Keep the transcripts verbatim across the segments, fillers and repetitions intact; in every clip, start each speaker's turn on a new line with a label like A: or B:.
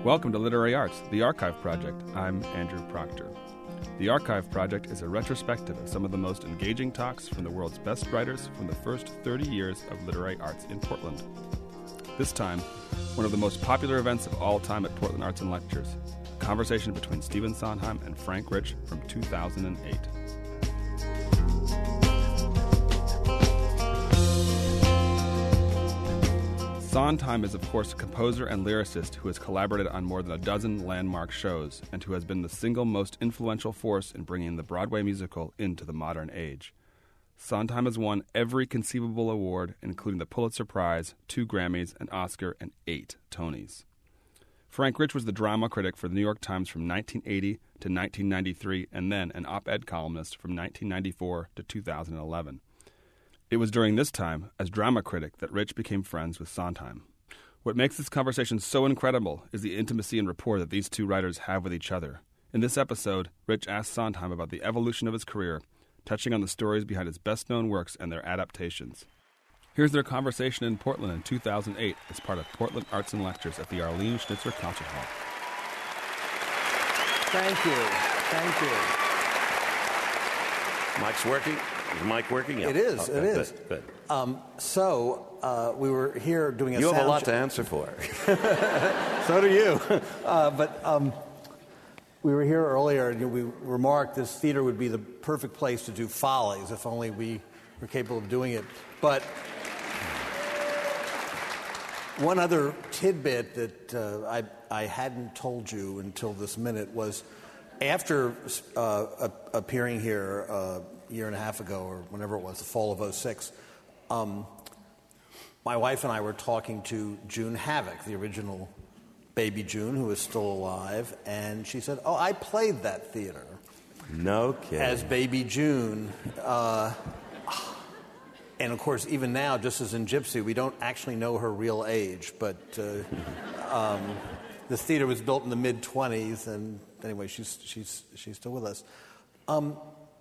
A: Welcome to Literary Arts, the Archive Project. I'm Andrew Proctor. The Archive Project is a retrospective of some of the most engaging talks from the world's best writers from the first thirty years of literary arts in Portland. This time, one of the most popular events of all time at Portland Arts and Lectures, a conversation between Stephen Sondheim and Frank Rich from two thousand eight. Sondheim is, of course, a composer and lyricist who has collaborated on more than a dozen landmark shows and who has been the single most influential force in bringing the Broadway musical into the modern age. Sondheim has won every conceivable award, including the Pulitzer Prize, two Grammys, an Oscar, and eight Tonys. Frank Rich was the drama critic for the New York Times from nineteen eighty to nineteen ninety-three, and then an op-ed columnist from nineteen ninety-four to two thousand eleven. It was during this time, as drama critic, that Rich became friends with Sondheim. What makes this conversation so incredible is the intimacy and rapport that these two writers have with each other. In this episode, Rich asks Sondheim about the evolution of his career, touching on the stories behind his best-known works and their adaptations. Here's their conversation in Portland in two thousand eight as part of Portland Arts and Lectures at the Arlene Schnitzer Concert Hall.
B: Thank you. Thank you.
C: Mic's working? Is the mic working? Yeah.
B: It is.
C: Okay,
B: it is.
C: Good. good.
B: Um, so uh, we were here doing a
C: You
B: sound
C: have a lot
B: check.
C: to answer for.
B: So do you. uh, but um, we were here earlier, and we remarked this theater would be the perfect place to do Follies, if only we were capable of doing it. But one other tidbit that uh, I, I hadn't told you until this minute was after uh, appearing here uh, a year and a half ago, or whenever it was, the fall of oh six, um, my wife and I were talking to June Havoc, the original Baby June, who is still alive, and she said, oh, I played that theater.
C: No kidding.
B: As Baby June. Uh, and, of course, even now, just as in Gypsy, we don't actually know her real age, but uh, um, this theater was built in the mid-twenties, and anyway, she's, she's, she's still with us. Um,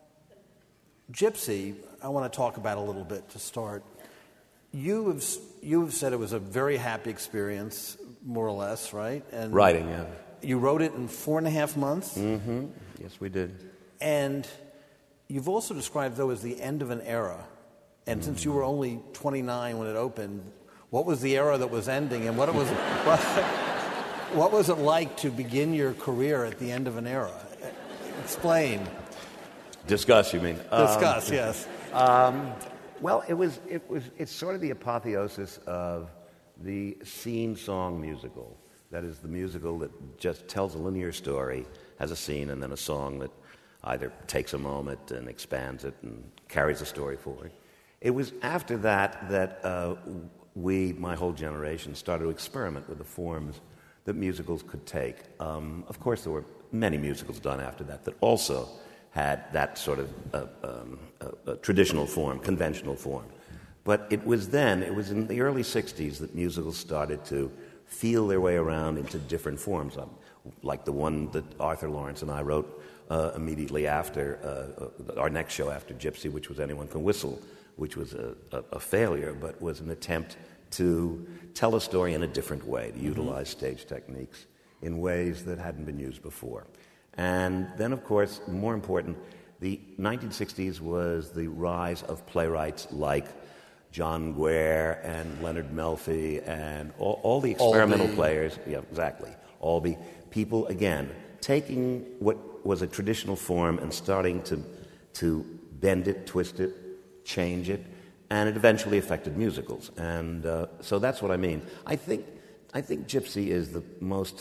B: Gypsy, I want to talk about a little bit to start. You have you have said it was a very happy experience, more or less, right? And
C: Writing, yeah.
B: You wrote it in four and a half months?
C: Mm-hmm. Yes, we did.
B: And you've also described, though, as the end of an era. And mm-hmm. since you were only twenty-nine when it opened, what was the era that was ending, and what it was what, what was it like to begin your career at the end of an era? Explain.
C: Discuss, you mean?
B: Discuss,
C: um,
B: yes.
C: Um, well, it was, it was, it's sort of the apotheosis of the scene-song musical. That is, the musical that just tells a linear story, has a scene, and then a song that either takes a moment and expands it and carries the story forward. It was after that that uh, we, my whole generation, started to experiment with the forms that musicals could take. Um, of course, there were many musicals done after that that also had that sort of uh, um, uh, uh, traditional form, conventional form. But it was then, it was in the early sixties that musicals started to feel their way around into different forms, um, like the one that Arthur Lawrence and I wrote uh, immediately after uh, uh, our next show after Gypsy, which was Anyone Can Whistle, which was a, a, a failure, but was an attempt to tell a story in a different way, to utilize mm-hmm. stage techniques in ways that hadn't been used before. And then, of course, more important, the nineteen sixties was the rise of playwrights like John Guare and Leonard Melfi and all, all the experimental
B: Albee.
C: players. Yeah, exactly. Albee. People, again, taking what was a traditional form and starting to, to bend it, twist it, change it, and it eventually affected musicals. And uh, so that's what I mean. I think, I think Gypsy is the most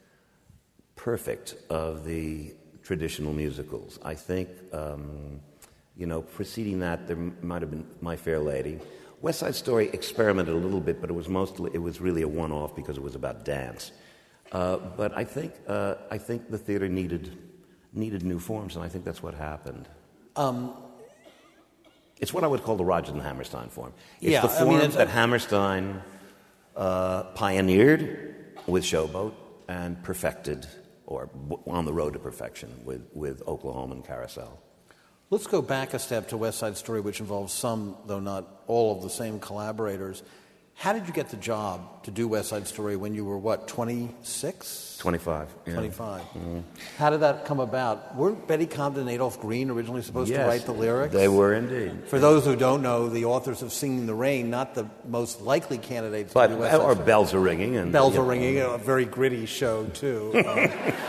C: perfect of the traditional musicals. I think, um, you know, preceding that, there might have been My Fair Lady. West Side Story experimented a little bit, but it was mostly, it was really a one-off because it was about dance. Uh, but I think, uh, I think the theater needed needed new forms, and I think that's what happened. Um, it's what I would call the Rodgers and Hammerstein form. It's
B: yeah,
C: the form
B: I mean, it's
C: that Hammerstein uh, pioneered with Showboat and perfected, or on the road to perfection with, with Oklahoma and Carousel.
B: Let's go back a step to West Side Story, which involves some, though not all, of the same collaborators. How did you get the job to do West Side Story when you were, what, twenty-six?
C: twenty-five. Yeah.
B: twenty-five.
C: Mm-hmm.
B: How did that come about? Weren't Betty Comden and Adolph Green originally supposed
C: yes,
B: to write the lyrics?
C: They were indeed.
B: For those who don't know, the authors of Singing the Rain, not the most likely candidates
C: but,
B: to do West Side
C: Or
B: Story.
C: Bells Are Ringing. And,
B: Bells
C: yeah.
B: Are Ringing, a very gritty show, too. uh,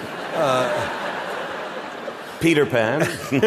B: uh,
C: Peter Pan.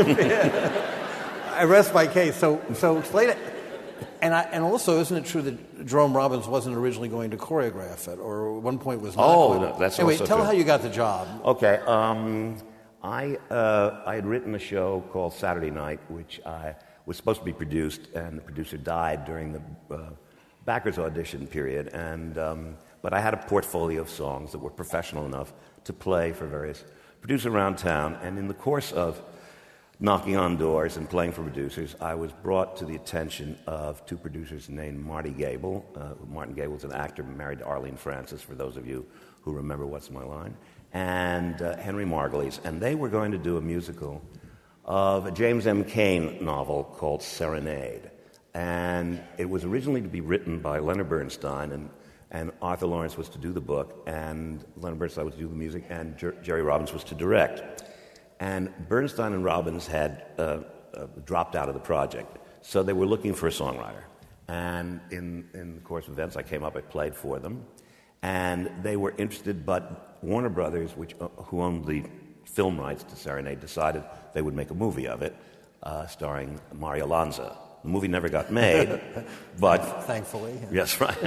B: I rest my case. So, so explain it. And I, and also, isn't it true that Jerome Robbins wasn't originally going to choreograph it, or at one point was not?
C: Oh,
B: going
C: no, that's
B: anyway,
C: also
B: tell
C: true.
B: how you got the job.
C: Okay. Um, I uh, I had written a show called Saturday Night, which I was supposed to be produced, and the producer died during the uh, backers audition period. And um, but I had a portfolio of songs that were professional enough to play for various producers around town. And in the course of knocking on doors and playing for producers, I was brought to the attention of two producers named Marty Gable. Uh, Martin Gable's an actor married to Arlene Francis, for those of you who remember What's My Line, and uh, Henry Margulies. And they were going to do a musical of a James M. Cain novel called Serenade. And it was originally to be written by Leonard Bernstein, and, and Arthur Lawrence was to do the book, and Leonard Bernstein was to do the music, and Jer- Jerry Robbins was to direct. And Bernstein and Robbins had uh, uh, dropped out of the project, so they were looking for a songwriter. And in, in the course of events, I came up, I played for them, and they were interested, but Warner Brothers, which, uh, who owned the film rights to Serenade, decided they would make a movie of it, uh, starring Mario Lanza. The movie never got made, but...
B: Thankfully.
C: Yes, right.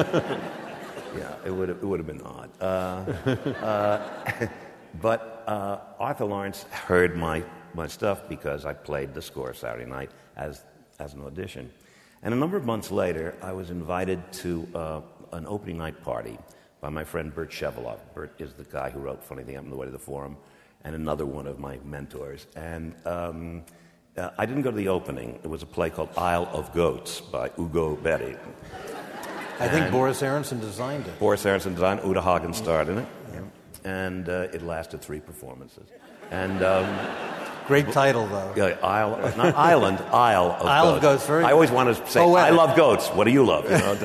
C: Yeah, it would have, it would have been odd. Uh, uh, but uh, Arthur Lawrence heard my, my stuff because I played the score Saturday night as, as an audition. And a number of months later, I was invited to uh, an opening night party by my friend Bert Shevelov. Bert is the guy who wrote Funny Thing Happened on the Way to the Forum, and another one of my mentors. And um, uh, I didn't go to the opening. It was a play called Isle of Goats by Ugo Betti.
B: I think Boris Aronson designed it.
C: Boris Aronson designed it. Uta Hagen starred in it. Yeah. And uh, it lasted three performances. And um,
B: great title, though.
C: Yeah, Isle, not Island, Isle of
B: Isle
C: Goats.
B: of Goats. Very
C: I always wanted to say,
B: oh,
C: I love goats. What do you love? You know?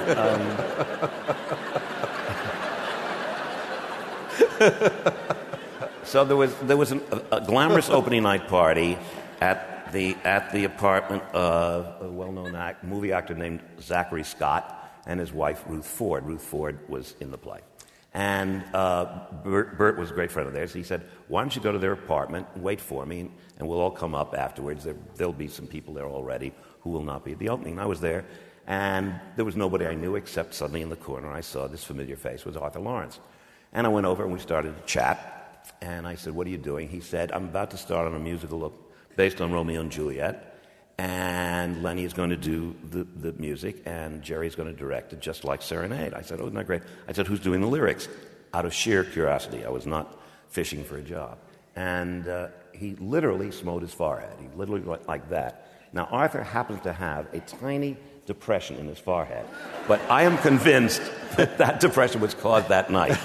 C: um, so there was there was an, a, a glamorous opening night party at the at the apartment of a well-known act, movie actor named Zachary Scott and his wife Ruth Ford. Ruth Ford was in the play. And uh, Bert, Bert was a great friend of theirs. He said, why don't you go to their apartment and wait for me, and we'll all come up afterwards. There, there'll be some people there already who will not be at the opening. And I was there, and there was nobody I knew except suddenly in the corner I saw this familiar face. It was Arthur Lawrence. And I went over, and we started to chat. And I said, what are you doing? He said, I'm about to start on a musical based on Romeo and Juliet. And Lenny is going to do the, the music, and Jerry's going to direct it just like Serenade. I said, oh, isn't that great? I said, who's doing the lyrics? Out of sheer curiosity. I was not fishing for a job. And uh, he literally smote his forehead. He literally went like that. Now, Arthur happens to have a tiny depression in his forehead, but I am convinced that that depression was caused that night.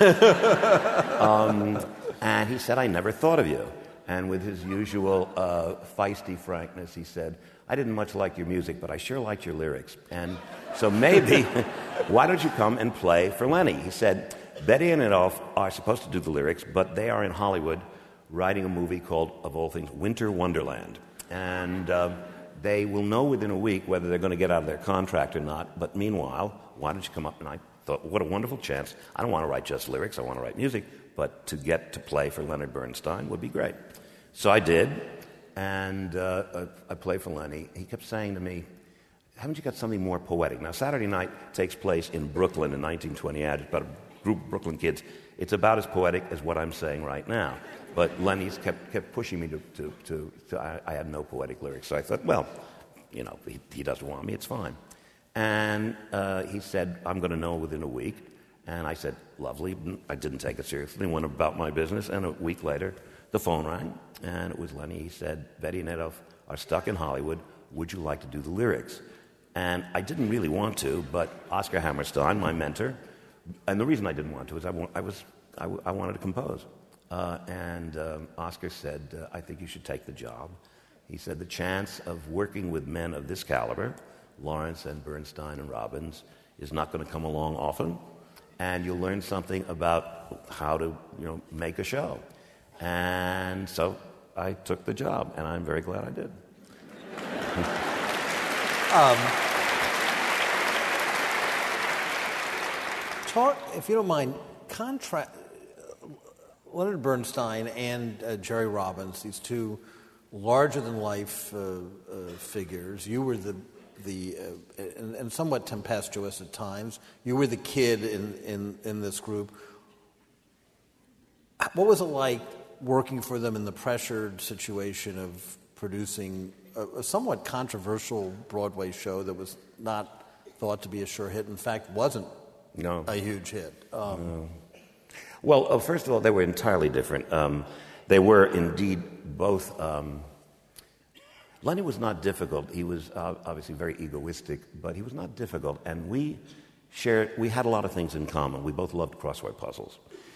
C: um, and he said, I never thought of you. And with his usual uh, feisty frankness, he said, I didn't much like your music, but I sure liked your lyrics. And so maybe, why don't you come and play for Lenny? He said, Betty and Adolph are supposed to do the lyrics, but they are in Hollywood writing a movie called, of all things, Winter Wonderland. And uh, they will know within a week whether they're going to get out of their contract or not. But meanwhile, why don't you come up? And I thought, what a wonderful chance. I don't want to write just lyrics. I want to write music. But to get to play for Leonard Bernstein would be great. So I did, and uh, I played for Lenny. He kept saying to me, haven't you got something more poetic? Now, Saturday Night takes place in Brooklyn in nineteen twenty-eight. It's about a group of Brooklyn kids. It's about as poetic as what I'm saying right now. But Lenny's kept kept pushing me to, to, to, to I, I had no poetic lyrics. So I thought, well, you know, he, he doesn't want me, it's fine. And uh, he said, I'm going to know within a week. And I said, lovely. I didn't take it seriously, went about my business, and a week later, the phone rang, and it was Lenny. He said, Betty and Adolph are stuck in Hollywood. Would you like to do the lyrics? And I didn't really want to, but Oscar Hammerstein, my mentor, and the reason I didn't want to is I, wa- I, was, I, w- I wanted to compose. Uh, and um, Oscar said, uh, I think you should take the job. He said, the chance of working with men of this caliber, Lawrence and Bernstein and Robbins, is not going to come along often, and you'll learn something about how to, you know, make a show. And so I took the job, and I'm very glad I did.
B: um, talk, if you don't mind, contrast Leonard Bernstein and uh, Jerry Robbins, these two larger-than-life uh, uh, figures. You were the the uh, and, and somewhat tempestuous at times. You were the kid in, in, in this group. What was it like working for them in the pressured situation of producing a, a somewhat controversial Broadway show that was not thought to be a sure hit? In fact, wasn't
C: no.
B: a huge hit. Um,
C: no. Well, uh, first of all, they were entirely different. Um, they were indeed both. Um, Lenny was not difficult. He was uh, obviously very egoistic, but he was not difficult. And we shared, we had a lot of things in common. We both loved crossword puzzles.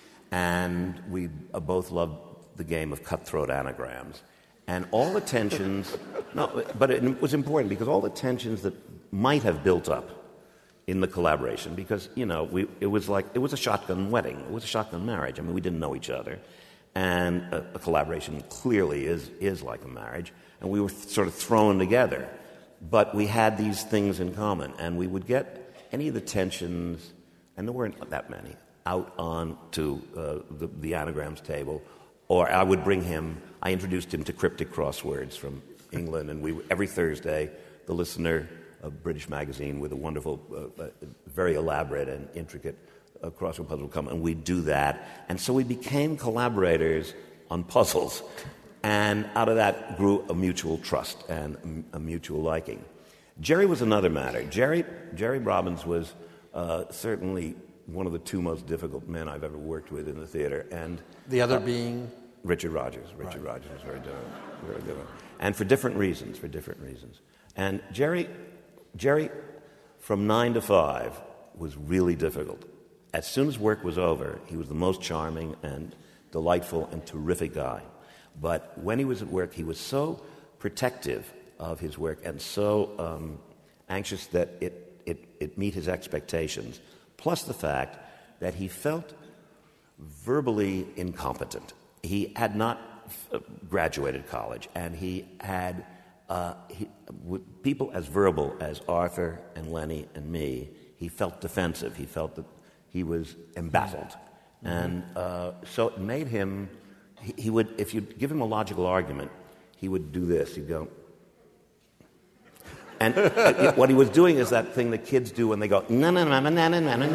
C: And we uh, both loved the game of cutthroat anagrams. And all the tensions, no, but it was important because all the tensions that might have built up in the collaboration, because, you know, we, it was like, it was a shotgun wedding. It was a shotgun marriage. I mean, we didn't know each other. And a, a collaboration clearly is, is like a marriage. And we were th- sort of thrown together. But we had these things in common. And we would get any of the tensions, and there weren't that many, out on to uh, the, the anagrams table. Or I would bring him, I introduced him to cryptic crosswords from England. And we every Thursday, the Listener, a British magazine with a wonderful, uh, uh, very elaborate and intricate uh, crossword puzzle would come, and we'd do that. And so we became collaborators on puzzles. And out of that grew a mutual trust and a mutual liking. Jerry was another matter. Jerry, Jerry Robbins was uh, certainly one of the two most difficult men I've ever worked with in the theater. And
B: the other
C: uh,
B: being?
C: Richard Rogers. Richard
B: right.
C: Rogers was very difficult, very difficult. And for different reasons, for different reasons. And Jerry, Jerry, from nine to five, was really difficult. As soon as work was over, he was the most charming and delightful and terrific guy. But when he was at work, he was so protective of his work and so um, anxious that it, it, it meet his expectations, plus the fact that he felt verbally incompetent. He had not f- graduated college, and he had uh, he, with people as verbal as Arthur and Lenny and me, he felt defensive. He felt that he was embattled. Mm-hmm. And uh, so it made him... He, he would, if you give him a logical argument, he would do this. He'd go, and uh, what he was doing is that thing that kids do when they go, no, no, no, no, no, no, no,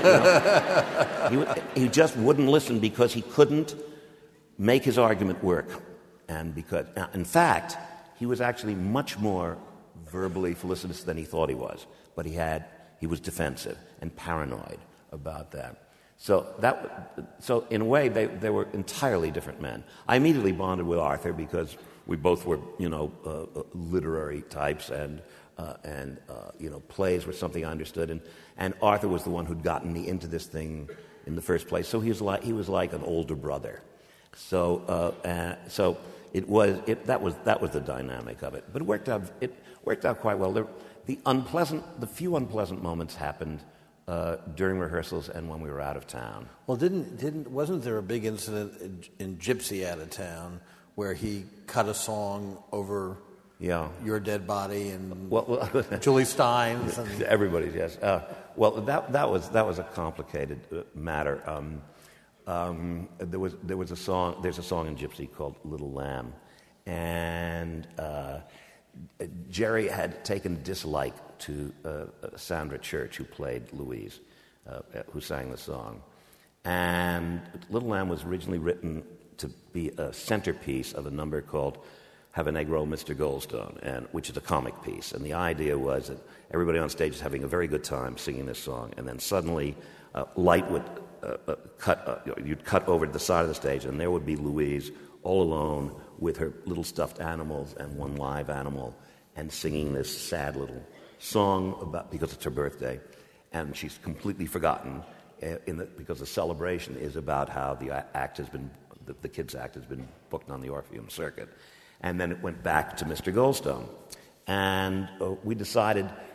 C: no. He, would, he just wouldn't listen because he couldn't make his argument work. And because, in fact, he was actually much more verbally felicitous than he thought he was. But he had, he was defensive and paranoid about that. So that, so in a way, they, they were entirely different men. I immediately bonded with Arthur because we both were, you know, uh, literary types, and uh, and uh, you know, plays were something I understood. And, and Arthur was the one who'd gotten me into this thing in the first place. So he was like he was like an older brother. So uh, uh, so it was it that was that was the dynamic of it. But it worked out it worked out quite well. There, the unpleasant, the few unpleasant moments happened Uh, during rehearsals and when we were out of town.
B: Well, didn't didn't wasn't there a big incident in, in Gypsy Out of Town where he cut a song over
C: yeah.
B: your dead body and
C: well, well,
B: Julie Stein's? And...
C: Everybody's, yes. Uh, well, that that was that was a complicated uh, matter. Um, um, there was there was a song. There's a song in Gypsy called "Little Lamb," and uh, Jerry had taken dislike to uh, Sandra Church, who played Louise, uh, who sang the song. And Little Lamb was originally written to be a centerpiece of a number called Have a Negro, Mister Goldstone, and, which is a comic piece. And the idea was that everybody on stage is having a very good time singing this song, and then suddenly uh, light would uh, uh, cut, uh, you'd cut over to the side of the stage, and there would be Louise all alone with her little stuffed animals and one live animal, and singing this sad little song about because it's her birthday, and she's completely forgotten uh, in the, because the celebration is about how the act has been the, the kids' act has been booked on the Orpheum circuit, and then it went back to Mister Goldstone, and uh, we decided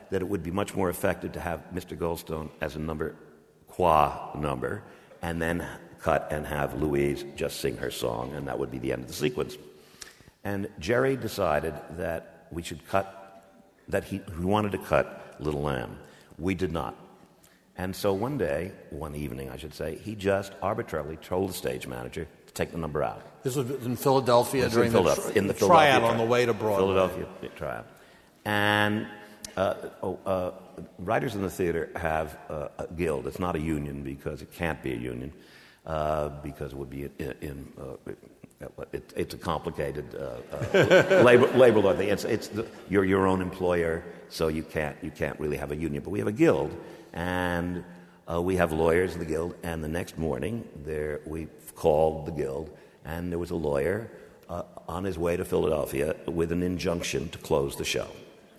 C: that it would be much more effective to have Mister Goldstone as a number, qua number, and then cut and have Louise just sing her song, and that would be the end of the sequence. And Jerry decided that we should cut, that he, he wanted to cut Little Lamb. We did not. And so one day, one evening I should say, he just arbitrarily told the stage manager to take the number out.
B: This was in Philadelphia during
C: in Philadelphia,
B: the, tr-
C: in the
B: the
C: Philadelphia
B: tryout
C: tri-
B: on the way to Broadway.
C: Philadelphia tryout. And uh, oh, uh, writers in the theater have uh, a guild. It's not a union because it can't be a union, uh, because it would be in... in uh, It, it's a complicated uh, uh, labor, labor law thing. It's, it's the, you're your own employer, so you can't you can't really have a union. But we have a guild, and uh, we have lawyers in the guild. And the next morning, there we called the guild, and there was a lawyer uh, on his way to Philadelphia with an injunction to close the show.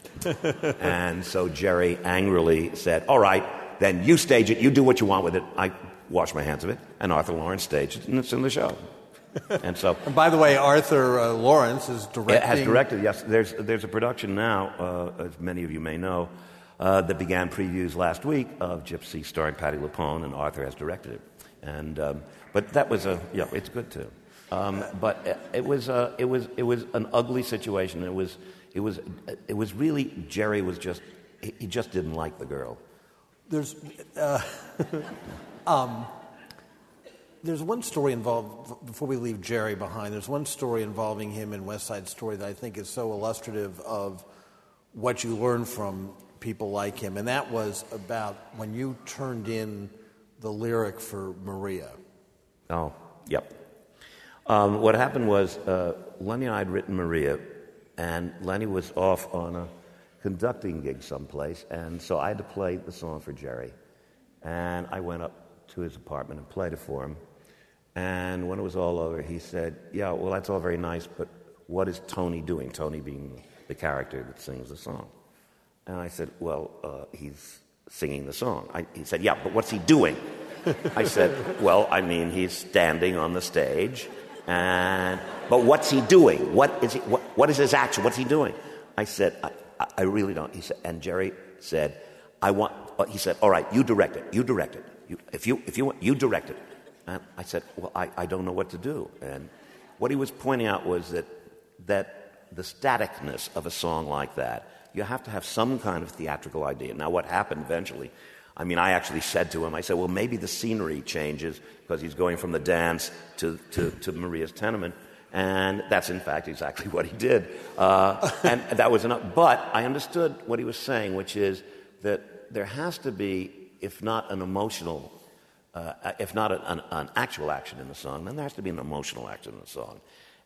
C: And so Jerry angrily said, "All right, then you stage it. You do what you want with it. I wash my hands of it." And Arthur Lawrence staged it, and it's in the show. And so,
B: and by the way, Arthur uh, Lawrence is directing.
C: Has directed. Yes, there's there's a production now, uh, as many of you may know, uh, that began previews last week of Gypsy, starring Patti LuPone, and Arthur has directed it. And um, but that was a yeah, it's good too. Um, but it was uh, it was it was an ugly situation. It was it was it was really Jerry was just he, he just didn't like the girl.
B: There's. Uh, um, There's one story involved, before we leave Jerry behind, there's one story involving him in West Side Story that I think is so illustrative of what you learn from people like him, and that was about when you turned in the lyric for Maria.
C: Oh, yep. Um, what happened was uh, Lenny and I had written Maria, and Lenny was off on a conducting gig someplace, and so I had to play the song for Jerry. And I went up to his apartment and played it for him. And when it was all over, he said, "Yeah, well, that's all very nice, but what is Tony doing?" Tony being the character that sings the song. And I said, "Well, uh, he's singing the song." I, he said, "Yeah, but what's he doing?" I said, "Well, I mean, he's standing on the stage, and but what's he doing? What is he? What, what is his action? What's he doing?" I said, I, I really don't." He said, and Jerry said, "I want." He said, "All right, you direct it. You direct it. You, if you if you want, you direct it." And I said, "Well, I, I don't know what to do." And what he was pointing out was that that the staticness of a song like that, you have to have some kind of theatrical idea. Now, what happened eventually, I mean, I actually said to him, I said, "Well, maybe the scenery changes because he's going from the dance to, to, to Maria's tenement." And that's, in fact, exactly what he did. Uh, and that was enough. But I understood what he was saying, which is that there has to be, if not an emotional Uh, if not an, an actual action in the song, then there has to be an emotional action in the song.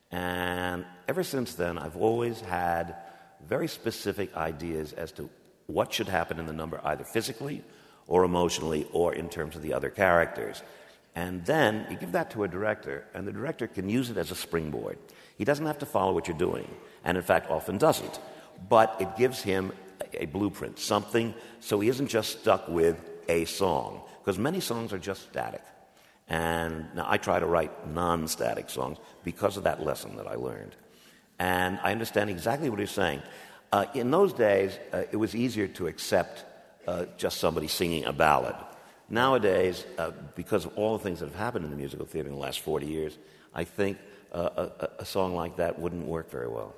C: And ever since then, I've always had very specific ideas as to what should happen in the number, either physically or emotionally or in terms of the other characters. And then you give that to a director, and the director can use it as a springboard. He doesn't have to follow what you're doing, and in fact often doesn't. But it gives him a, a blueprint, something, so he isn't just stuck with a song. Because many songs are just static. And now I try to write non-static songs because of that lesson that I learned. And I understand exactly what he's saying. Uh, in those days, uh, it was easier to accept uh, just somebody singing a ballad. Nowadays, uh, because of all the things that have happened in the musical theater in the last forty years, I think uh, a, a song like that wouldn't work very well.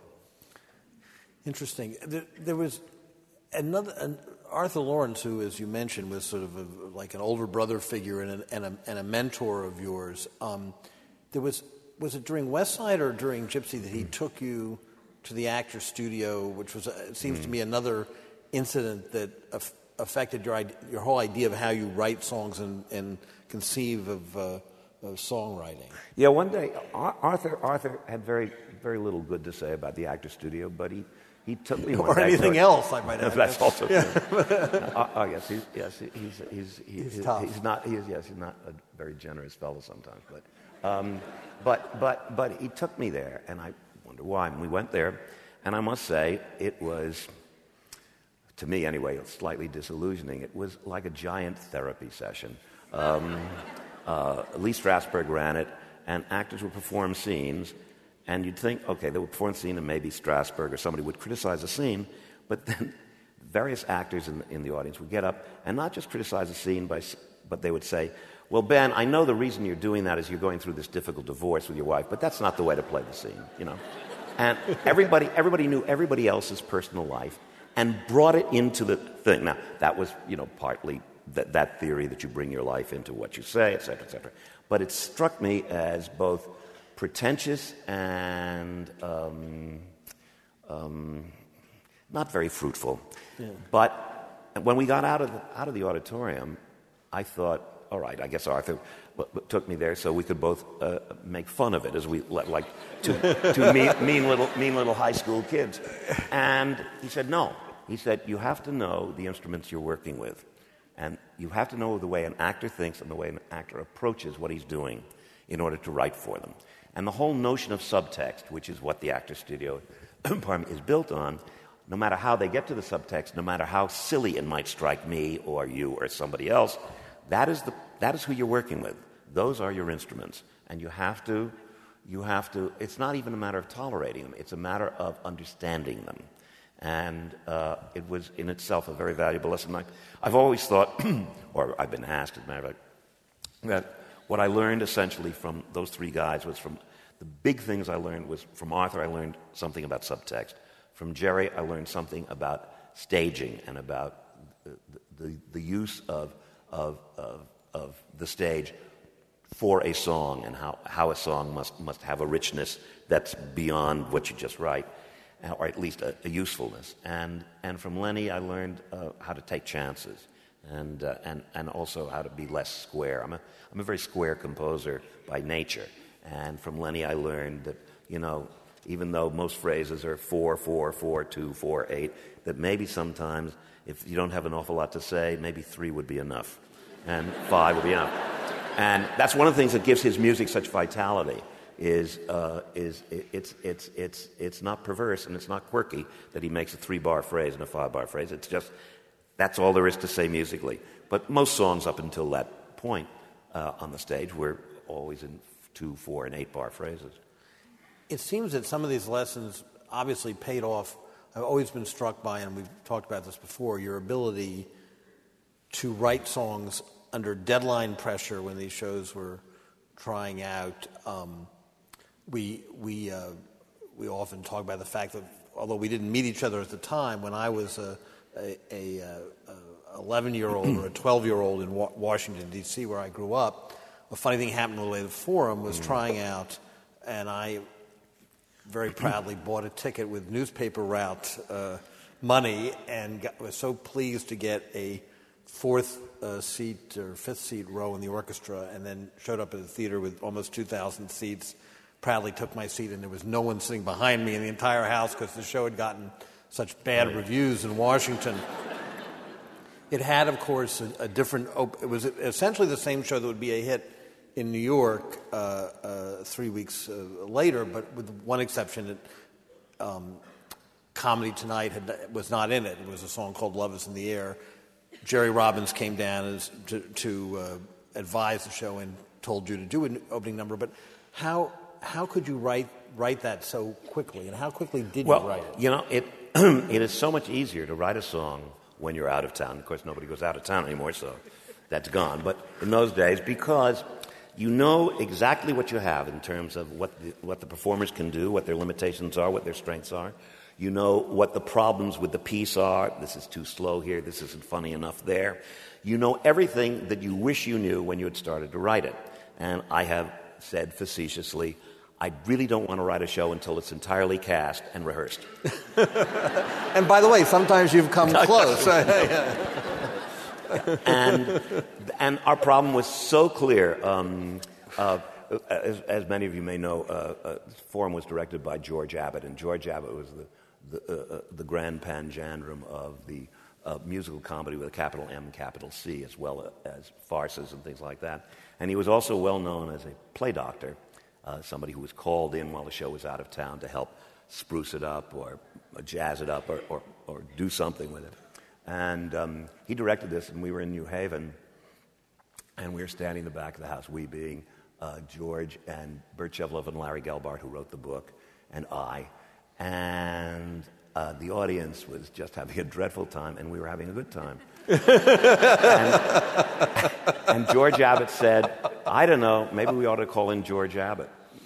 B: Interesting. There, there was another... An, Arthur Lawrence, who, as you mentioned, was sort of a, like an older brother figure and, an, and, a, and a mentor of yours. Um, there was was it during West Side or during Gypsy that he mm. took you to the Actors Studio, which was it seems mm. to me another incident that af- affected your your whole idea of how you write songs and, and conceive of, uh, of songwriting.
C: Yeah, one day Arthur Arthur had very very little good to say about the Actors Studio, but he. He took me one
B: or
C: day
B: anything
C: to,
B: else, I might add.
C: That's also true.
B: Yeah.
C: uh, oh yes, he's yes he's he's he's,
B: he's,
C: he's,
B: tough.
C: he's not he is yes he's not a very generous fellow sometimes, but um, but but but he took me there, and I wonder why. And we went there, and I must say it was, to me anyway, slightly disillusioning. It was like a giant therapy session. Um, uh, Lee Strasberg ran it, and actors would perform scenes. And you'd think, okay, they would perform a scene and maybe Strasberg or somebody would criticize the scene, but then various actors in, in the audience would get up and not just criticize the scene, by, but they would say, well, Ben, I know the reason you're doing that is you're going through this difficult divorce with your wife, but that's not the way to play the scene, you know. And everybody, everybody knew everybody else's personal life and brought it into the thing. Now, that was, you know, partly that, that theory that you bring your life into what you say, et cetera, et cetera. But it struck me as both pretentious and um, um, not very fruitful. Yeah. But when we got out of the, out of the auditorium, I thought, all right, I guess Arthur took me there so we could both uh, make fun of it as we like two, two mean, mean little mean little high school kids. And he said, no. He said, you have to know the instruments you're working with. And you have to know the way an actor thinks and the way an actor approaches what he's doing in order to write for them. And the whole notion of subtext, which is what the actor studio pardon me, is built on, no matter how they get to the subtext, no matter how silly it might strike me or you or somebody else, that is the that is who you're working with. Those are your instruments. And you have to you have to it's not even a matter of tolerating them, it's a matter of understanding them. And uh, it was in itself a very valuable lesson. I, I've always thought, or I've been asked, as a matter of fact, that what I learned essentially from those three guys was from the big things I learned was from Arthur, I learned something about subtext. From Jerry, I learned something about staging and about the, the, the use of, of, of, of the stage for a song and how, how a song must, must have a richness that's beyond what you just write, or at least a, a usefulness. And, and from Lenny, I learned uh, how to take chances and, uh, and, and also how to be less square. I'm a, I'm a very square composer by nature. And from Lenny, I learned that, you know, even though most phrases are four, four, four, two, four, eight, that maybe sometimes if you don't have an awful lot to say, maybe three would be enough, and five would be enough. And that's one of the things that gives his music such vitality. Is uh, is it, it's it's it's it's not perverse and it's not quirky that he makes a three-bar phrase and a five-bar phrase. It's just that's all there is to say musically. But most songs up until that point uh, on the stage were always in two, four, and eight-bar phrases.
B: It seems that some of these lessons obviously paid off. I've always been struck by, and we've talked about this before, your ability to write songs under deadline pressure when these shows were trying out. Um, we we uh, we often talk about the fact that although we didn't meet each other at the time, when I was a a, a, a eleven-year-old or a twelve-year-old in Wa- Washington D C, where I grew up, a funny thing happened on the way to the Forum was trying out, and I very proudly bought a ticket with newspaper route uh, money, and got, was so pleased to get a fourth uh, seat or fifth seat row in the orchestra, and then showed up at the theater with almost two thousand seats, proudly took my seat, and there was no one sitting behind me in the entire house because the show had gotten such bad reviews in Washington. It had, of course, a, a different... Op- it was essentially the same show that would be a hit in New York uh, uh, three weeks uh, later, but with one exception, that um, Comedy Tonight had, was not in it. It was a song called Love Is in the Air. Jerry Robbins came down as, to, to uh, advise the show and told you to do an opening number. But how how could you write write that so quickly, and how quickly did
C: well,
B: you write it?
C: You know, it it is so much easier to write a song when you're out of town. Of course, nobody goes out of town anymore, so that's gone. But in those days, because you know exactly what you have in terms of what the, what the performers can do, what their limitations are, what their strengths are. You know what the problems with the piece are. This is too slow here. This isn't funny enough there. You know everything that you wish you knew when you had started to write it. And I have said facetiously, I really don't want to write a show until it's entirely cast and rehearsed.
B: And by the way, sometimes you've come close.
C: and and our problem was so clear. Um, uh, as, as many of you may know, uh, uh, Forum was directed by George Abbott, and George Abbott was the the, uh, uh, the grand panjandrum of the uh, musical comedy with a capital M, capital C, as well as farces and things like that. And he was also well known as a play doctor, uh, somebody who was called in while the show was out of town to help spruce it up or jazz it up or, or, or do something with it. And um, he directed this, and we were in New Haven, and we were standing in the back of the house, we being uh, George and Bert Chevlov and Larry Gelbart, who wrote the book, and I. And uh, the audience was just having a dreadful time, and we were having a good time. and, and George Abbott said, I don't know, maybe we ought to call in George Abbott.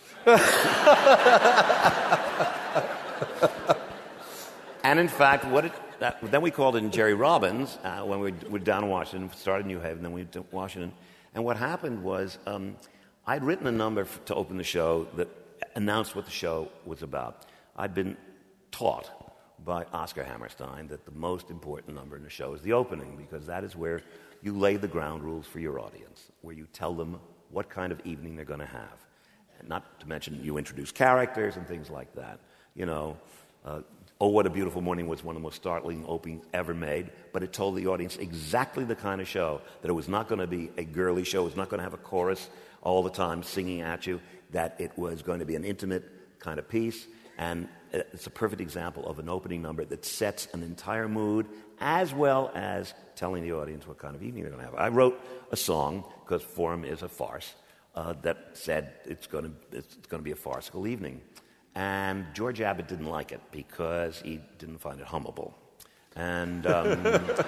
C: And in fact, what it, that, then we called in Jerry Robbins uh, when we were down in Washington, started New Haven, then we went to Washington. And what happened was um, I'd written a number f- to open the show that announced what the show was about. I'd been taught by Oscar Hammerstein that the most important number in the show is the opening, because that is where you lay the ground rules for your audience, where you tell them what kind of evening they're going to have. And not to mention you introduce characters and things like that. You know, uh, Oh, What a Beautiful Morning was one of the most startling openings ever made, but it told the audience exactly the kind of show, that it was not going to be a girly show, it was not going to have a chorus all the time singing at you, that it was going to be an intimate kind of piece, and it's a perfect example of an opening number that sets an entire mood as well as telling the audience what kind of evening they're going to have. I wrote a song, because Forum is a farce, uh, that said it's going to it's going to be a farcical evening. And George Abbott didn't like it because he didn't find it hummable. And um,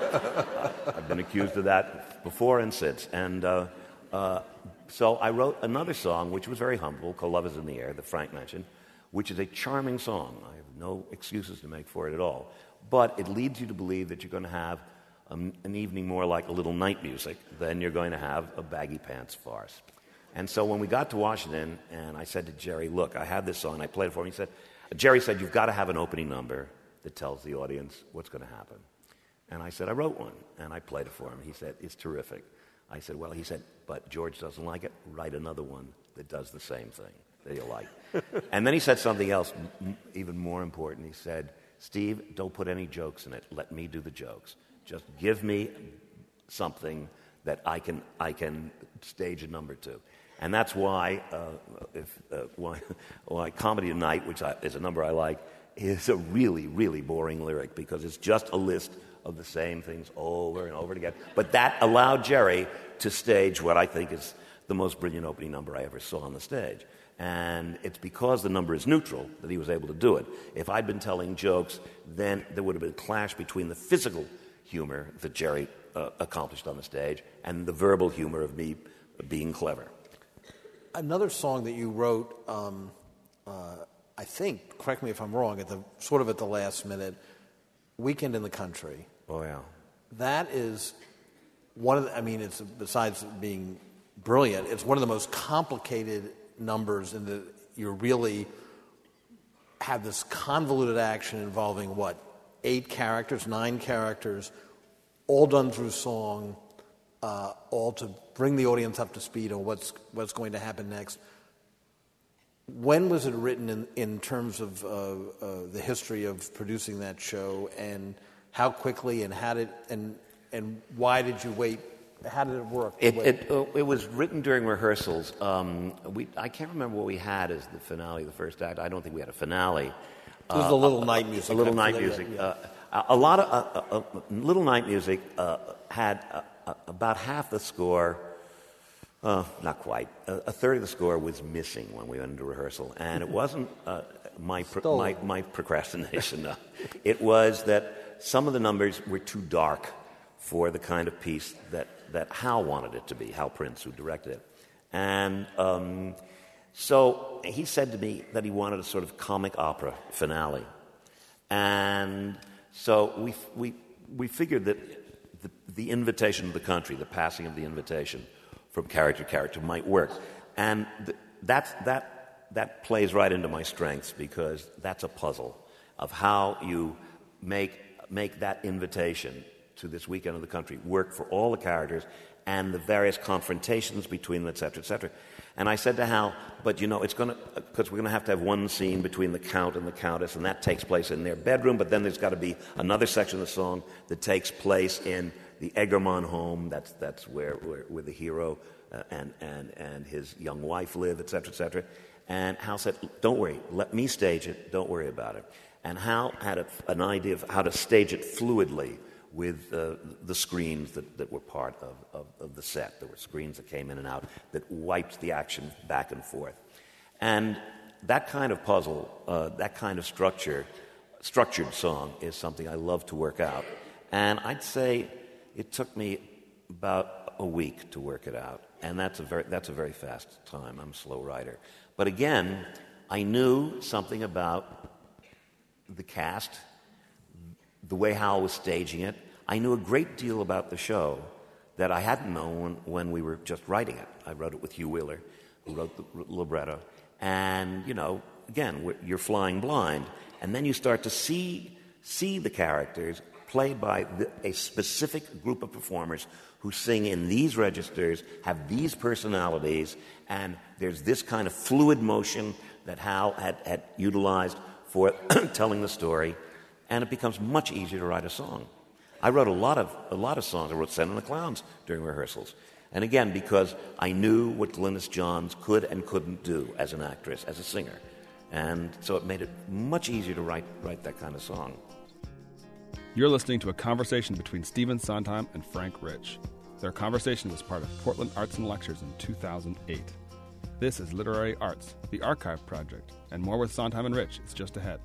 C: I've been accused of that before and since. And uh, uh, so I wrote another song, which was very humble, called Love is in the Air, that Frank mentioned, which is a charming song. I have no excuses to make for it at all. But it leads you to believe that you're going to have um, an evening more like a little night music than you're going to have a baggy pants farce. And so when we got to Washington, and I said to Jerry, look, I have this song, and I played it for him. He said, Jerry said, you've got to have an opening number that tells the audience what's going to happen. And I said, I wrote one, and I played it for him. He said, it's terrific. I said, well, he said, but George doesn't like it. Write another one that does the same thing that you'll like. And then he said something else m- even more important. He said, Steve, don't put any jokes in it. Let me do the jokes. Just give me something that I can I can stage a number to. And that's why, uh, if, uh, why, why Comedy Tonight, which I, is a number I like, is a really, really boring lyric, because it's just a list of the same things over and over again. But that allowed Jerry to stage what I think is the most brilliant opening number I ever saw on the stage. And it's because the number is neutral that he was able to do it. If I'd been telling jokes, then there would have been a clash between the physical humor that Jerry uh, accomplished on the stage and the verbal humor of me being clever.
B: Another song that you wrote, um, uh, I think, correct me if I'm wrong, at the sort of at the last minute, Weekend in the Country.
C: Oh, yeah.
B: That is one of the, I mean, it's besides being brilliant, it's one of the most complicated numbers in that you really have this convoluted action involving, what, eight characters, nine characters, all done through song, uh, all to bring the audience up to speed on what's what's going to happen next. When was it written in, in terms of uh, uh, the history of producing that show, and how quickly, and how did and and why did you wait? How did it work?
C: It it, uh, it was written during rehearsals. Um, we I can't remember what we had as the finale, the first act. I don't think we had a finale.
B: It was uh, a little uh, night music.
C: A little night music. Yeah. Uh, a lot of uh, uh, uh, little night music uh, had uh, uh, about half the score. Uh, not quite. A, a third of the score was missing when we went into rehearsal, and it wasn't uh, my, pro- my my procrastination. No. It was that some of the numbers were too dark for the kind of piece that, that Hal wanted it to be, Hal Prince, who directed it. And um, so he said to me that he wanted a sort of comic opera finale. And so we we we figured that the, the invitation of the country, the passing of the invitation from character to character, might work. And th- that's, that that plays right into my strengths, because that's a puzzle of how you make make that invitation to this weekend of the country work for all the characters and the various confrontations between them, et cetera, et cetera. And I said to Hal, but you know, it's going to, because we're going to have to have one scene between the Count and the Countess, and that takes place in their bedroom, but then there's got to be another section of the song that takes place in the Egremont home. That's that's where where, where the hero uh, and and and his young wife live, et cetera, et cetera. And Hal said, "Don't worry, let me stage it. Don't worry about it." And Hal had a, an idea of how to stage it fluidly with uh, the screens that, that were part of, of, of the set. There were screens that came in and out that wiped the action back and forth. And that kind of puzzle, uh, that kind of structure, structured song is something I love to work out. And I'd say it took me about a week to work it out. And that's a very, that's a very fast time. I'm a slow writer. But again, I knew something about the cast, the way Hal was staging it. I knew a great deal about the show that I hadn't known when, when we were just writing it. I wrote it with Hugh Wheeler, who wrote the libretto. And, you know, again, you're flying blind. And then you start to see see the characters played by the, a specific group of performers who sing in these registers, have these personalities, and there's this kind of fluid motion that Hal had, had utilized for telling the story, and it becomes much easier to write a song. I wrote a lot of a lot of songs. I wrote Send in the Clowns during rehearsals. And again, because I knew what Glynis Johns could and couldn't do as an actress, as a singer. And so it made it much easier to write write that kind of song.
A: You're listening to a conversation between Stephen Sondheim and Frank Rich. Their conversation was part of Portland Arts and Lectures in two thousand eight. This is Literary Arts, the Archive Project, and more with Sondheim and Rich is just ahead.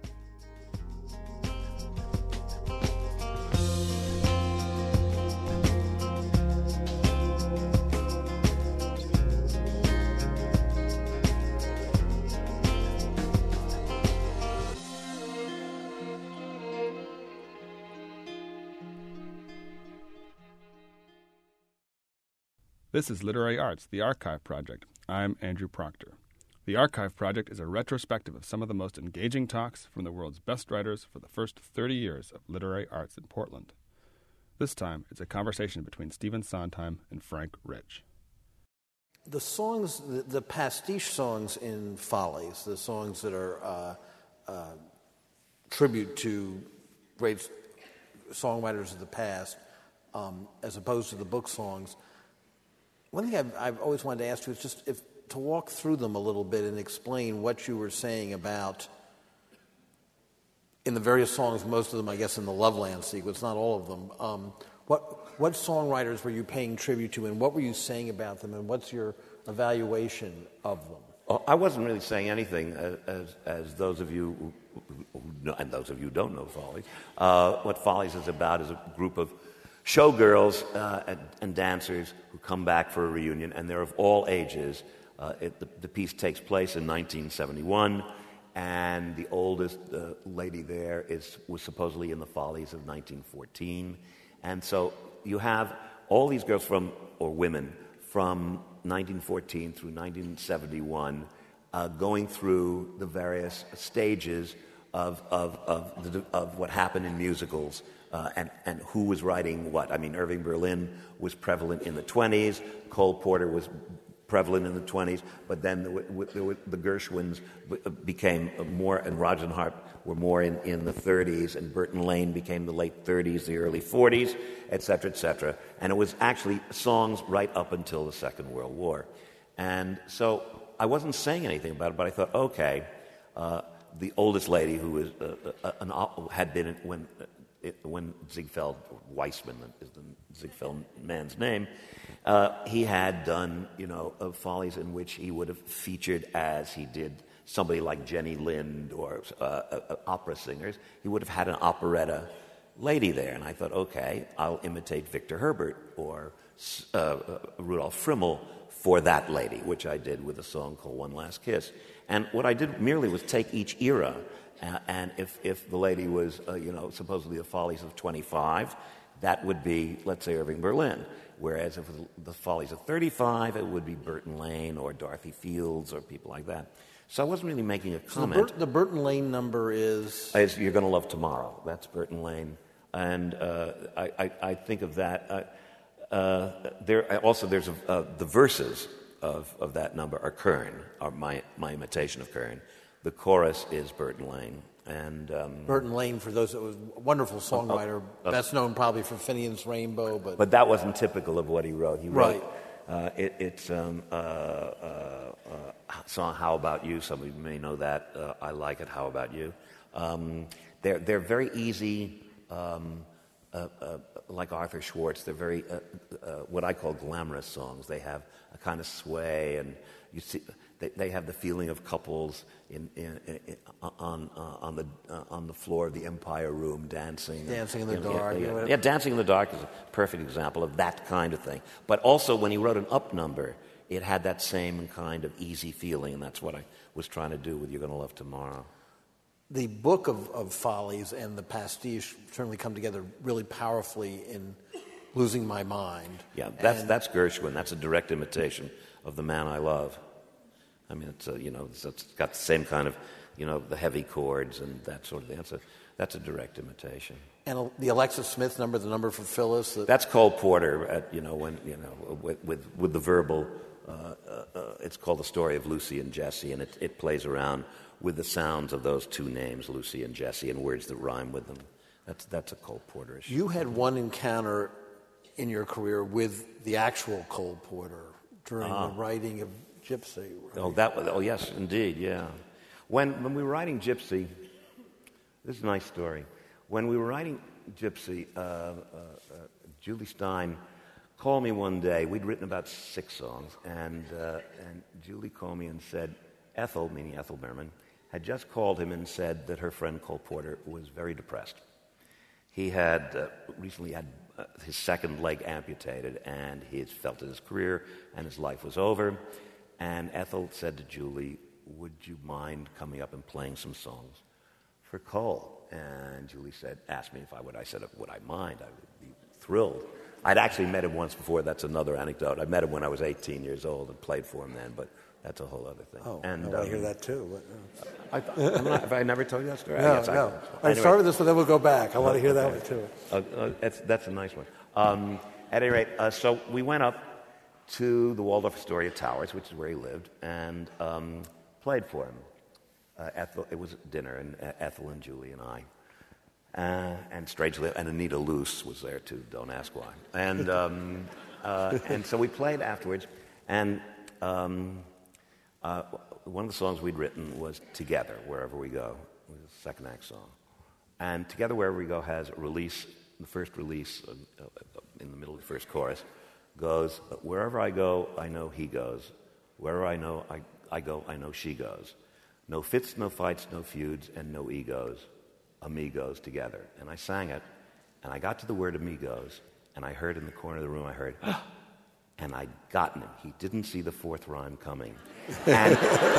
A: This is Literary Arts, the Archive Project. I'm Andrew Proctor. The Archive Project is a retrospective of some of the most engaging talks from the world's best writers for the first thirty years of literary arts in Portland. This time, it's a conversation between Stephen Sondheim and Frank Rich.
B: The songs, the, the pastiche songs in Follies, the songs that are uh, uh, tribute to great songwriters of the past, um, as opposed to the book songs, one thing I've, I've always wanted to ask you is just if to walk through them a little bit and explain what you were saying about, in the various songs, most of them, I guess, in the Loveland sequence, not all of them, um, what what songwriters were you paying tribute to, and what were you saying about them, and what's your evaluation of them?
C: Well, I wasn't really saying anything, as, as, as those of you, who, who know, and those of you who don't know Follies, uh, what Follies is about is a group of showgirls uh, and, and dancers who come back for a reunion, and they're of all ages. Uh, it, the, the piece takes place in nineteen seventy-one, and the oldest uh, lady there is was supposedly in the Follies of nineteen fourteen. And so you have all these girls from, or women, from nineteen fourteen through nineteen seventy-one uh, going through the various stages of, of, of, the, of what happened in musicals. Uh, and, and who was writing what. I mean, Irving Berlin was prevalent in the twenties, Cole Porter was prevalent in the twenties, but then the, the, the Gershwins became more, and Rodgers and Hart were more in, in the thirties, and Burton Lane became the late thirties, the early forties, et cetera, et cetera. And it was actually songs right up until the Second World War. And so I wasn't saying anything about it, but I thought, okay, uh, the oldest lady who was, uh, uh, an, had been, when... It, when Ziegfeld, or Weissman is the Ziegfeld man's name, uh, he had done, you know, uh, Follies in which he would have featured, as he did somebody like Jenny Lind or uh, uh, opera singers. He would have had an operetta lady there, and I thought, okay, I'll imitate Victor Herbert or uh, uh, Rudolf Frimmel for that lady, which I did with a song called One Last Kiss. And what I did merely was take each era. Uh, and if, if the lady was, uh, you know, supposedly the Follies of twenty-five, that would be, let's say, Irving Berlin. Whereas if it was the Follies of thirty-five, it would be Burton Lane or Dorothy Fields or people like that. So I wasn't really making a comment.
B: So the, Bur- the Burton Lane number is?
C: is You're Going to Love Tomorrow. That's Burton Lane. And uh, I, I, I think of that. Uh, uh, there also, there's a, uh, the verses of, of that number are Kern, are my, my imitation of Kern. The chorus is Burton Lane. And um,
B: Burton Lane, for those that was a wonderful songwriter, uh, uh, best known probably for Finian's Rainbow. But
C: but that wasn't typical of what he wrote. He
B: right.
C: wrote uh, it, it's um, uh, uh, uh, song How About You. Some of you may know that. Uh, I like it. How About You? Um, they're they're very easy. Um, uh, uh, like Arthur Schwartz, they're very uh, uh, what I call glamorous songs. They have a kind of sway, and you see. they, they have the feeling of couples in, in, in, on uh, on the uh, on the floor of the Empire Room dancing.
B: Dancing in the
C: you know,
B: dark.
C: Yeah, yeah, yeah, Dancing in the Dark is a perfect example of that kind of thing. But also, when he wrote an up number, it had that same kind of easy feeling, and that's what I was trying to do with You're Gonna Love Tomorrow.
B: The book of, of Follies and the pastiche certainly come together really powerfully in Losing My Mind.
C: Yeah, that's
B: and
C: that's Gershwin. That's a direct imitation of The Man I Love. I mean, it's a, you know, it's, it's got the same kind of, you know, the heavy chords and that sort of thing. That's a that's a direct imitation.
B: And the Alexis Smith number, the number for Phyllis. The
C: That's Cole Porter. At, you know, when you know with with, with the verbal. Uh, uh, uh, it's called The Story of Lucy and Jessie, and it, it plays around with the sounds of those two names, Lucy and Jessie, and words that rhyme with them. That's that's a Cole Porter issue.
B: You had one encounter in your career with the actual Cole Porter during
C: Ah.
B: the writing of Gypsy. Right?
C: Oh, that was, oh yes, indeed, yeah. When when we were writing Gypsy, this is a nice story. When we were writing Gypsy, uh, uh, uh, Julie Stein called me one day. We'd written about six songs, and uh, and Julie called me and said, Ethel, meaning Ethel Merman, had just called him and said that her friend Cole Porter was very depressed. He had uh, recently had uh, his second leg amputated, and he had felt in his career and his life was over. And Ethel said to Julie, would you mind coming up and playing some songs for Cole? And Julie said, asked me if I would. I said, would I mind? I would be thrilled. I'd actually met him once before. That's another anecdote. I met him when I was eighteen years old and played for him then, but that's a whole other thing.
B: Oh,
C: and,
B: I want
C: um,
B: to hear that too. But, uh,
C: I th- I'm not, have I never told you that story?
B: no,
C: Yes, I-
B: no. I
C: anyway.
B: started this, but then we'll go back. I want to hear that
C: Okay.
B: one too.
C: Uh, uh, that's, that's a nice one. Um, at any rate, uh, so we went up to the Waldorf Astoria Towers, which is where he lived, and um, played for him. Uh, Ethel, it was dinner, and uh, Ethel and Julie and I. Uh, and strangely, and Anita Luce was there too. Don't ask why. And um, uh, and so we played afterwards. And um, uh, one of the songs we'd written was "Together Wherever We Go." It was a second act song. And "Together Wherever We Go" has a release. The first release uh, uh, in the middle of the first chorus goes, "Wherever I go, I know he goes. Wherever I know I, I go, I know she goes. No fits, no fights, no feuds, and no egos. Amigos together." And I sang it, and I got to the word amigos, and I heard in the corner of the room, I heard, and I'd gotten him. He didn't see the fourth rhyme coming. And,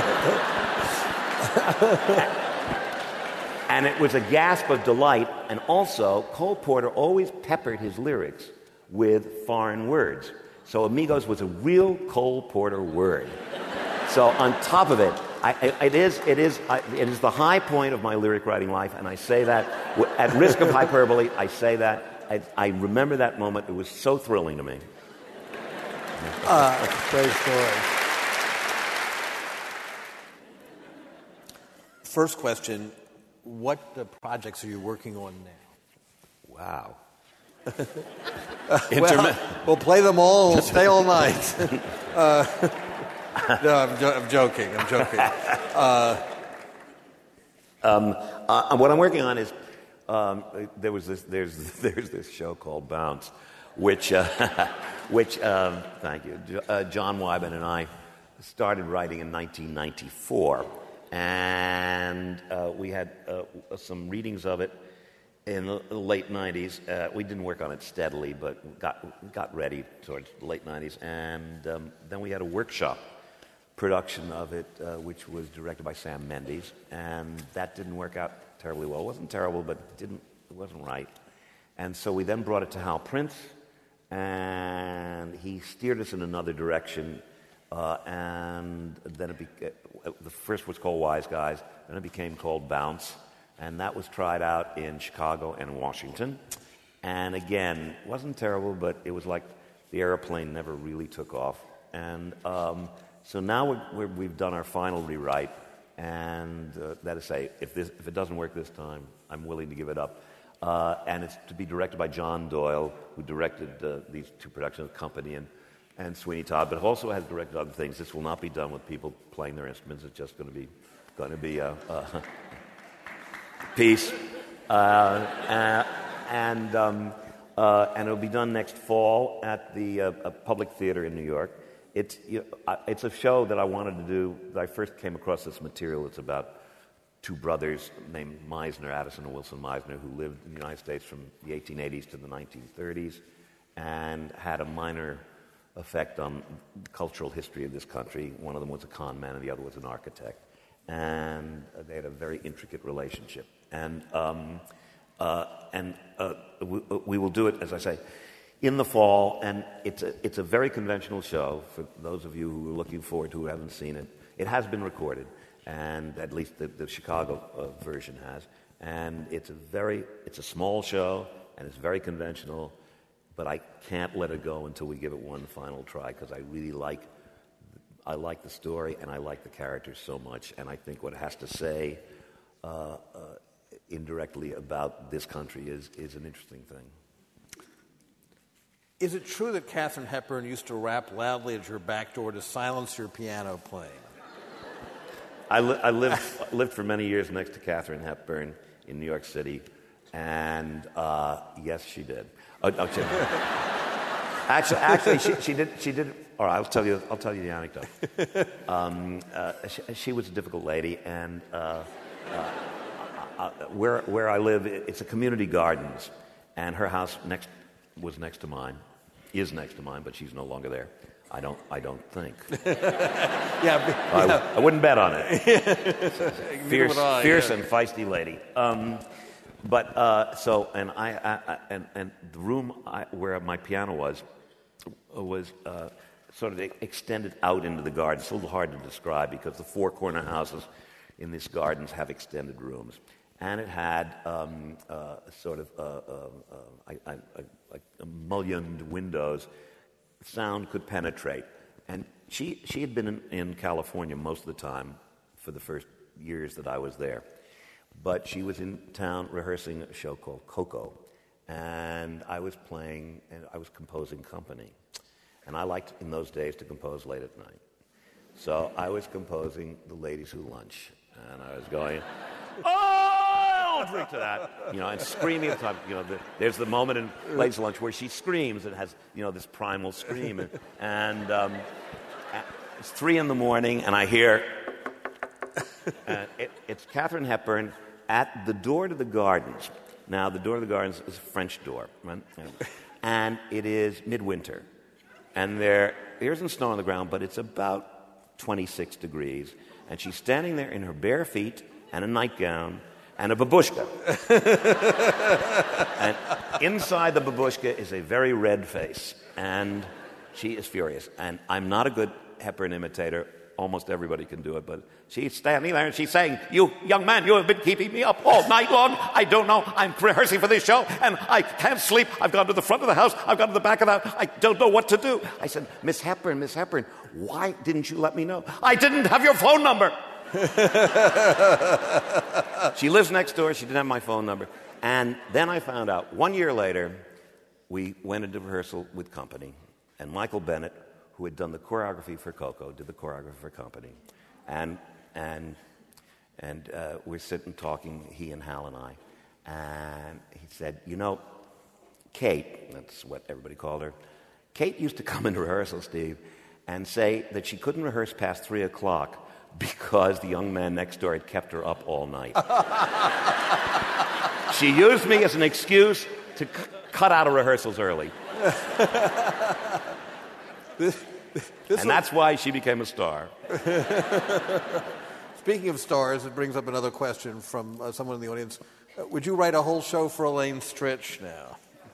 C: and it was a gasp of delight, and also, Cole Porter always peppered his lyrics with foreign words. So amigos was a real Cole Porter word. So on top of it, I, it is it is I, it is the high point of my lyric writing life, and I say that at risk of hyperbole. I say that I, I remember that moment. It was so thrilling to me.
B: Uh, great story. First question: what uh, projects are you working on now?
C: Wow.
B: Well, we'll play them all. We'll stay all night. uh, no, I'm, jo- I'm joking. I'm joking. Uh,
C: um, uh, what I'm working on is um, there was this there's there's this show called Bounce, which uh, which um, thank you, uh, John Wyman and I started writing in nineteen ninety-four, and uh, we had uh, some readings of it in the late nineties. Uh, we didn't work on it steadily, but got got ready towards the late nineties, and um, then we had a workshop production of it, uh, which was directed by Sam Mendes, and that didn't work out terribly well. It wasn't terrible, but it didn't it wasn't right. And so we then brought it to Hal Prince, and he steered us in another direction. Uh, and then it beca- the first was called Wise Guys, then it became called Bounce. And that was tried out in Chicago and Washington. And again, it wasn't terrible, but it was like the airplane never really took off. And um, so now we're, we're, we've done our final rewrite. And uh, that is to say, if, this, if it doesn't work this time, I'm willing to give it up. Uh, and it's to be directed by John Doyle, who directed uh, these two productions, Company and, and Sweeney Todd, but also has directed other things. This will not be done with people playing their instruments. It's just going to be going to be a... Uh, uh, piece, uh, uh, and um, uh, and it'll be done next fall at the uh, uh, Public Theater in New York. it's you know, it's a show that I wanted to do. I first came across this material. It's about two brothers named Meisner, Addison and Wilson Meisner, who lived in the United States from the eighteen eighties to the nineteen thirties, and had a minor effect on the cultural history of this country. One of them was a con man, and the other was an architect, and they had a very intricate relationship. And um, uh, and uh, we, we will do it, as I say, in the fall, and it's a, it's a very conventional show for those of you who are looking forward to who haven't seen it. It has been recorded, and at least the, the Chicago uh, version has. And it's a very, it's a small show, and it's very conventional, but I can't let it go until we give it one final try, because I really like, I like the story, and I like the characters so much, and I think what it has to say uh, uh, indirectly about this country is, is an interesting thing.
B: Is it true that Katharine Hepburn used to rap loudly at your back door to silence your piano playing?
C: I, li- I lived, lived for many years next to Katharine Hepburn in New York City, and uh, yes, she did. Oh, oh, she, actually, actually, she, she did. She did. All right, I'll tell you. I'll tell you the anecdote. Um, uh, she, she was a difficult lady, and uh, uh, uh, where where I live, it's a community gardens, and her house next was next to mine, is next to mine, but she's no longer there. I don't. I don't think.
B: yeah, but,
C: I,
B: yeah.
C: I wouldn't bet on it. fierce,
B: I,
C: fierce
B: yeah.
C: and feisty lady. Um, but uh, so, and I, I, I and and the room I, where my piano was was uh, sort of extended out into the garden. It's a little hard to describe because the four corner houses in these gardens have extended rooms, and it had um, uh, sort of uh, uh, uh, I, I, I, like mullioned windows. Sound could penetrate. And she, she had been in, in California most of the time for the first years that I was there. But she was in town rehearsing a show called Coco. And I was playing, and I was composing company. And I liked, in those days, to compose late at night. So I was composing The Ladies Who Lunch. And I was going, oh! I'll drink to that, you know, and screaming at the time. You know, the, there's the moment in Ladies Who Lunch where she screams and has, you know, this primal scream. And, and um, it's three in the morning, and I hear, uh, it, it's Katharine Hepburn at the door to the gardens. Now, the door to the gardens is a French door, right? And it is midwinter. And there, there isn't snow on the ground, but it's about twenty-six degrees. And she's standing there in her bare feet and a nightgown and a babushka. And inside the babushka is a very red face. And she is furious. And I'm not a good Hepburn imitator. Almost everybody can do it. But she's standing there and she's saying, "You young man, you have been keeping me up all night long. I don't know. I'm rehearsing for this show and I can't sleep. I've gone to the front of the house. I've gone to the back of the house. I don't know what to do." I said, "Miss Hepburn, Miss Hepburn, why didn't you let me know?" "I didn't have your phone number." She lives next door. She didn't have my phone number. And then I found out, one year later, we went into rehearsal with company. And Michael Bennett, who had done the choreography for Coco, did the choreography for company. And and and uh, we're sitting talking, he and Hal and I. And he said, "You know, Kate," that's what everybody called her, "Kate used to come into rehearsal, Steve, and say that she couldn't rehearse past three o'clock because the young man next door had kept her up all night." She used me as an excuse to c- cut out of rehearsals early.
B: this, this
C: and that's why she became a star.
B: Speaking of stars, it brings up another question from uh, someone in the audience. Uh, would you write a whole show for Elaine Stritch now?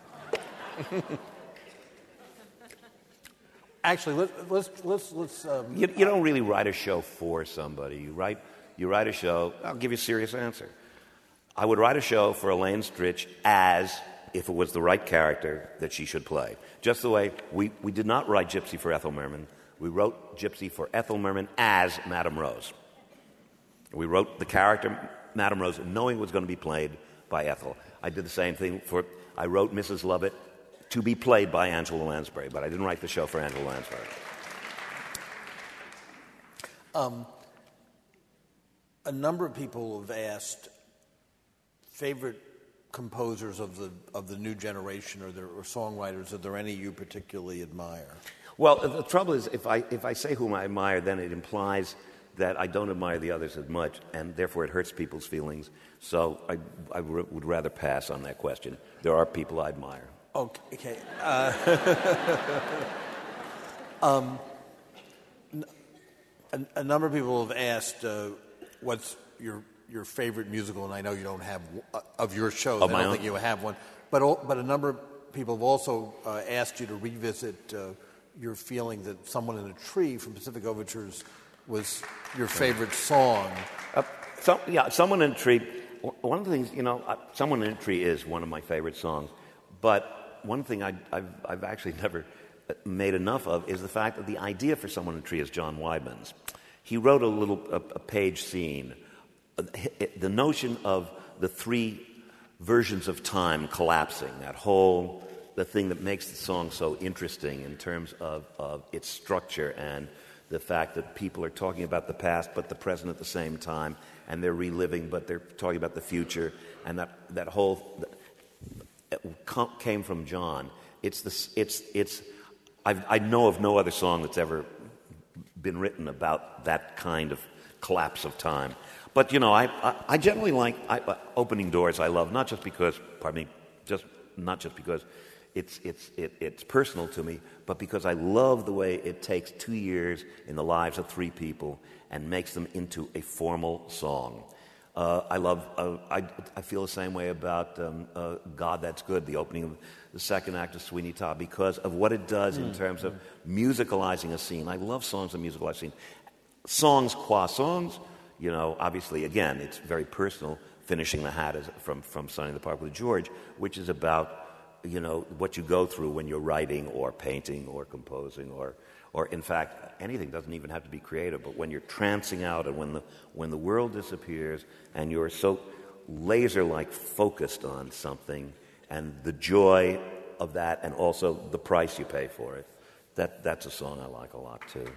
B: Actually, let, let's let's let's. Um,
C: you, you don't really write a show for somebody. You write you write a show. I'll give you a serious answer. I would write a show for Elaine Stritch as if it was the right character that she should play. Just the way we, we did not write Gypsy for Ethel Merman. We wrote Gypsy for Ethel Merman as Madame Rose. We wrote the character Madame Rose knowing it was going to be played by Ethel. I did the same thing for. I wrote Missus Lovett to be played by Angela Lansbury, but I didn't write the show for Angela Lansbury.
B: Um, a number of people have asked favorite composers of the of the new generation, or, there, or songwriters. Are there any you particularly admire?
C: Well, the trouble is, if I if I say whom I admire, then it implies that I don't admire the others as much, and therefore it hurts people's feelings. So I, I r- would rather pass on that question. There are people I admire.
B: Okay. Uh, um, a, a number of people have asked, uh, what's your your favorite musical, and I know you don't have uh, of your shows.
C: Of
B: I
C: my
B: don't
C: own?
B: think you have one, but all, but a number of people have also uh, asked you to revisit uh, your feeling that "Someone in a Tree" from Pacific Overtures was your favorite song.
C: Uh, so, yeah, Someone in a Tree. One of the things, you know, uh, Someone in a Tree is one of my favorite songs, but one thing I, I've, I've actually never made enough of is the fact that the idea for Someone in a Tree is John Weidman's. He wrote a little a, a page scene. The notion of the three versions of time collapsing, that whole, the thing that makes the song so interesting in terms of, of its structure and the fact that people are talking about the past but the present at the same time, and they're reliving but they're talking about the future, and that, that whole it came from John. It's this, it's, it's, I've, I know of no other song that's ever been written about that kind of collapse of time. But, you know, I, I, I generally like I, uh, Opening Doors. I love, not just because, pardon me, just not just because it's it's it, it's personal to me, but because I love the way it takes two years in the lives of three people and makes them into a formal song. Uh, I love. Uh, I I feel the same way about um, uh, God That's Good, the opening of the second act of Sweeney Todd, because of what it does mm-hmm. in terms of musicalizing a scene. I love songs that musicalize scene. Songs qua songs. You know, obviously, again, it's very personal, Finishing the Hat is from, from Sunny in the Park with George, which is about, you know, what you go through when you're writing or painting or composing or, or in fact, anything doesn't even have to be creative, but when you're trancing out and when the, when the world disappears and you're so laser-like focused on something and the joy of that and also the price you pay for it, that, that's a song I like a lot, too.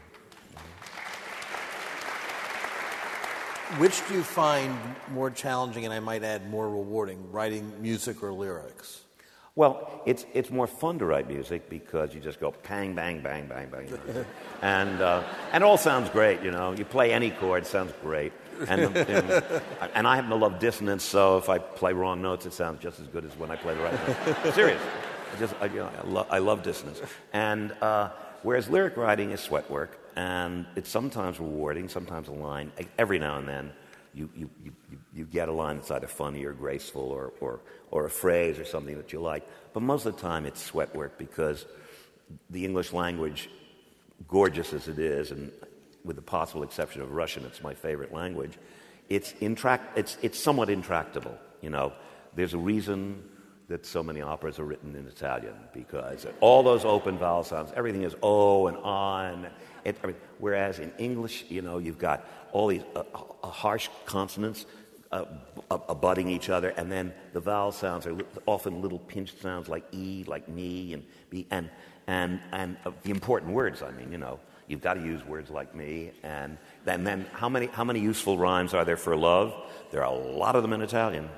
B: Which do you find more challenging, and I might add more rewarding, writing music or lyrics?
C: Well, it's it's more fun to write music because you just go bang, bang, bang, bang, bang, you know. and uh, and it all sounds great, you know. You play any chord, it sounds great. And, and, and I happen to love dissonance, so if I play wrong notes, it sounds just as good as when I play the right notes. Serious. I just I, you know, I, lo- I love dissonance. And uh, whereas lyric writing is sweat work. And it's sometimes rewarding, sometimes a line. Every now and then you, you, you, you get a line that's either funny or graceful or, or, or a phrase or something that you like. But most of the time it's sweat work because the English language, gorgeous as it is, and with the possible exception of Russian, it's my favorite language, it's, intract- it's, it's somewhat intractable. You know, there's a reason that so many operas are written in Italian because all those open vowel sounds, everything is O and on. It, I mean, whereas in English, you know, you've got all these uh, uh, harsh consonants uh, uh, abutting each other, and then the vowel sounds are li- often little pinched sounds like E, like me, and B, and and and uh, the important words. I mean, you know, you've got to use words like me, and then then how many how many useful rhymes are there for love? There are a lot of them in Italian.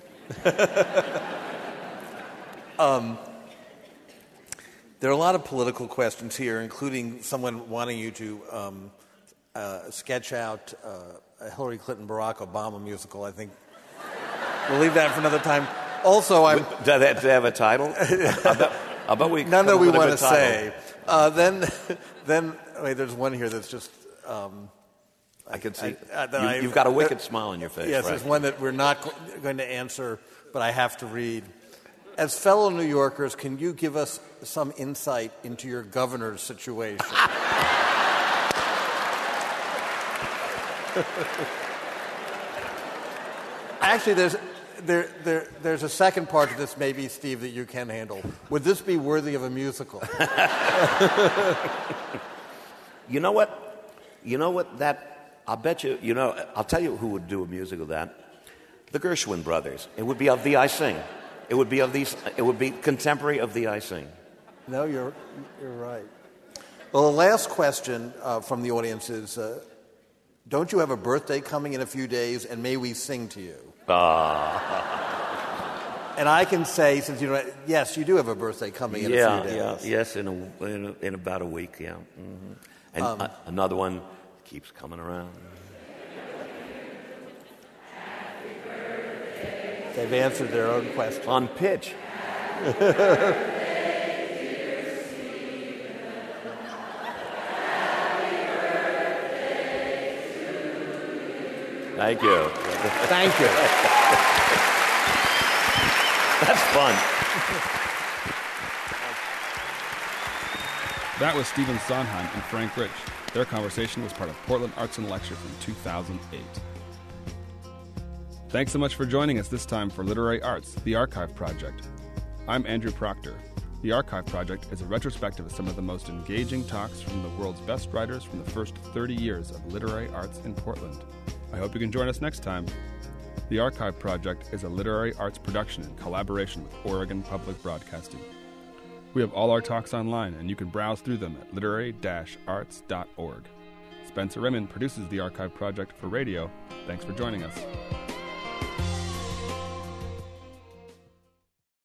B: um. There are a lot of political questions here, including someone wanting you to um, uh, sketch out uh, a Hillary Clinton-Barack Obama musical. I think we'll leave that for another time. Also, I'm...
C: Does that have a title? I bet, I bet we
B: None that we want to say. Uh, then, then wait, there's one here that's just... Um,
C: I can see.
B: I, I,
C: you,
B: I,
C: you've got a wicked smile on your face.
B: Yes,
C: right?
B: There's one that we're not go- going to answer, but I have to read. As fellow New Yorkers, can you give us some insight into your governor's situation? Actually, there's there, there there's a second part to this, maybe, Steve, that you can handle. Would this be worthy of a musical?
C: You know what? You know what? That I'll bet you. You know, I'll tell you who would do a musical of that. The Gershwin brothers. It would be of Thee I Sing. It would be of these. It would be contemporary of Thee I Sing.
B: No, you're you're right. Well, the last question uh, from the audience is: uh, don't you have a birthday coming in a few days, and may we sing to you?
C: Ah.
B: and I can say, since you know, yes, you do have a birthday coming in
C: yeah,
B: a few days.
C: Yeah, yes, in, a, in, a, in about a week, yeah. Mm-hmm. And
B: Um,
C: uh, another one keeps coming around.
B: They've answered their own question.
C: On pitch. Thank you.
B: Thank you.
C: That's fun.
A: That was Stephen Sondheim and Frank Rich. Their conversation was part of Portland Arts and Lectures in two thousand eight. Thanks so much for joining us this time for Literary Arts, the Archive Project. I'm Andrew Proctor. The Archive Project is a retrospective of some of the most engaging talks from the world's best writers from the first thirty years of literary arts in Portland. I hope you can join us next time. The Archive Project is a literary arts production in collaboration with Oregon Public Broadcasting. We have all our talks online, and you can browse through them at literary dash arts dot org. Spencer Rimmon produces the Archive Project for radio. Thanks for joining us.